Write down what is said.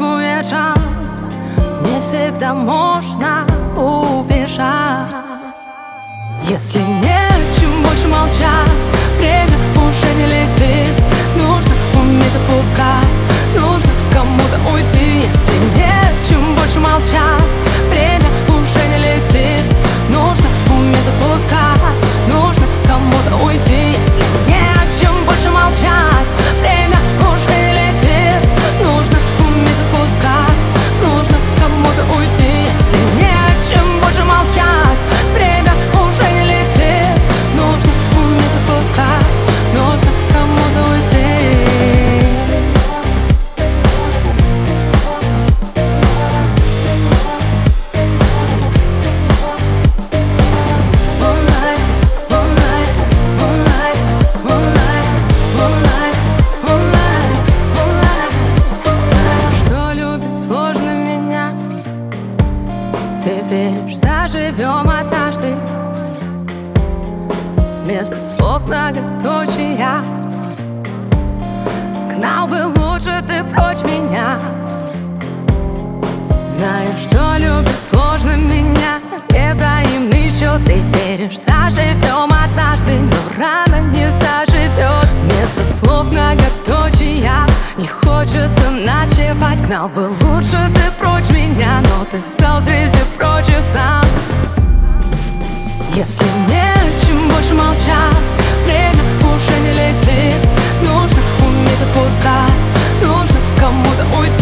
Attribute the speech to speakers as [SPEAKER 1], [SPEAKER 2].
[SPEAKER 1] существует шанс, не всегда можно убежать. Если нечем больше молчать, время уже не летит. Нужно уметь отпускать, нужно кому-то уйти. Если нечем больше молчать, время уже не летит. Нужно уметь отпускать, нужно кому-то уйти. Если нечем больше молчать, время уже не летит. Нужно уметь отпускать, нужно кому-то уйти. Если нечем больше молчать, время уже не летит. Нужно уметь отпускать, нужно кому-то уйти. Ты веришь, заживем однажды. Вместо слов многоточия. Гнал бы лучше ты прочь меня. Знаешь, что любит сложно меня. Невзаимный счет. Ты веришь, заживем однажды, но рано не заживет. Вместо слов многоточия. Не хочется ночевать. Гнал бы лучше ты прочь меня, но ты стал среди прочих сам. Если нечем больше молчать, время уже не летит. Нужно уметь отпускать, нужно кому-то уйти.